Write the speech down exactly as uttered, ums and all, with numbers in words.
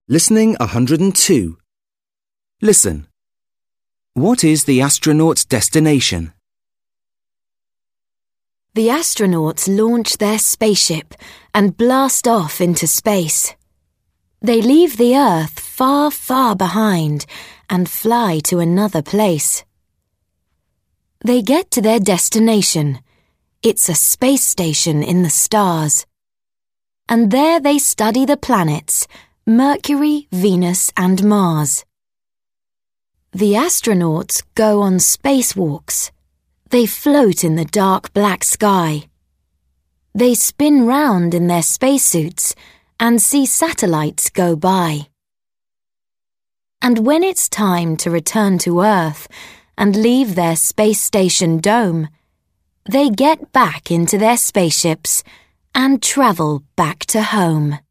Listening one hundred two. Listen. What is the astronaut's destination? The astronauts launch their spaceship and blast off into space. They leave the Earth far, far behind and fly to another place. They get to their destination. It's a space station in the stars. And there they study the planets, Mercury, Venus, and Mars. The astronauts go on spacewalks. They float in the dark black sky. They spin round in their spacesuits and see satellites go by. And when it's time to return to Earth and leave their space station dome, they get back into their spaceships and travel back to home.